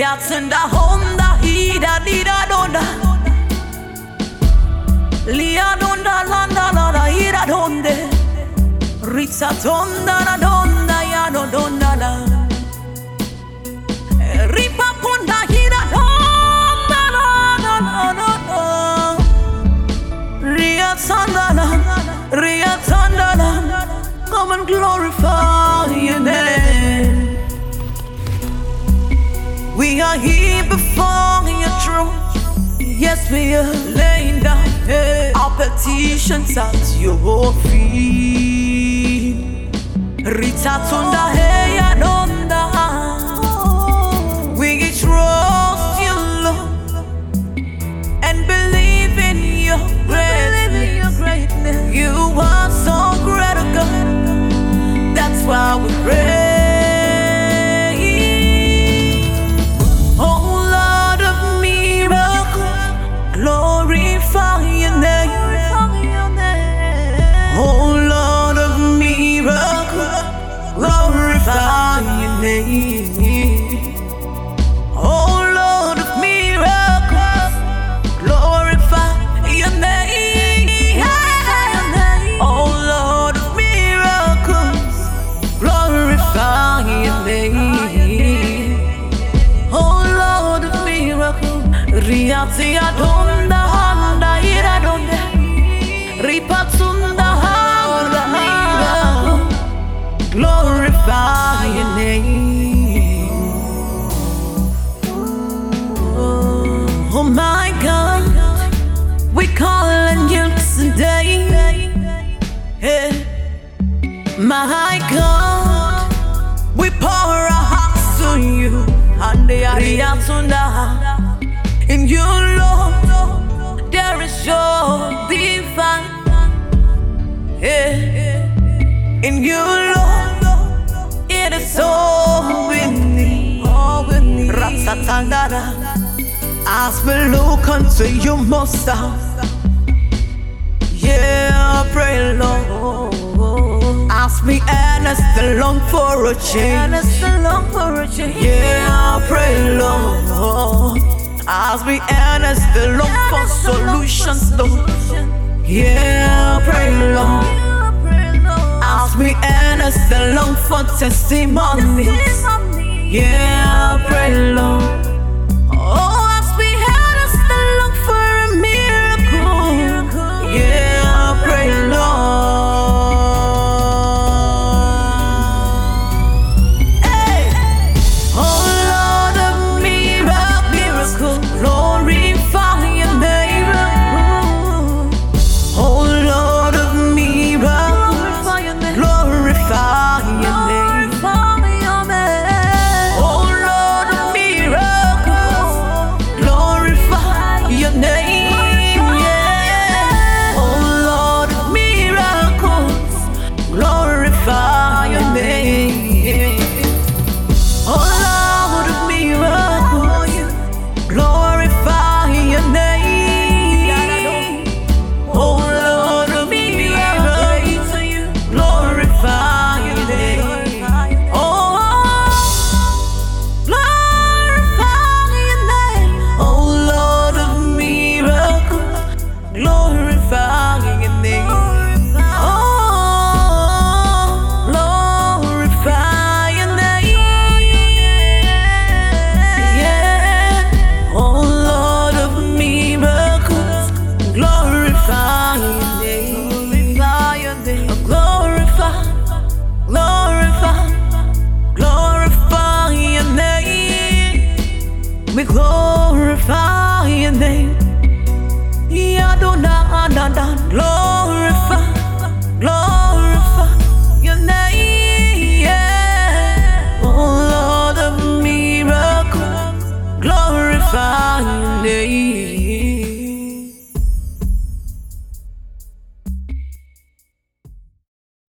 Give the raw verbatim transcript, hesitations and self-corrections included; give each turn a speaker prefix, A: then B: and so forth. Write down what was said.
A: Riatsenda Honda Hida Dida Donda Lia Donda Landa Lada Hida Donde Ritsa Tonda La Donda Yado Donda La Ripa Punda Hida Donda La La La La Riatsanda La Riatsanda La come and glorify your name. We are here before your throne. Yes, we are laying down hey, our petitions at your feet. Rita Tunda hey Adonda. We trust you, Lord, and believe in your greatness. You are so great, God. That's why we pray. Glorify your name, oh Lord of miracles. Glorify your name, oh Lord of miracles. Glorify your name, oh Lord of miracles. Glorify your name, oh Lord of miracles. Riati Adonda Handa Ira Donde Ripatsunda Handa glorify your name. Oh my God, we call on you today. Hey, my God, we pour our hearts to you. Hande Riatsunda. In you, Lord, there is your divine. Yeah. In you, Lord, it is all we need. Ratsatandara. As we look unto you, most high. Yeah, pray, Lord. As we earnestly long for a change. Yeah, pray, Lord. As we earnestly long for solutions, Lord. Yeah, pray, Lord. As we earnestly long for testimonies. Yeah, pray, Lord.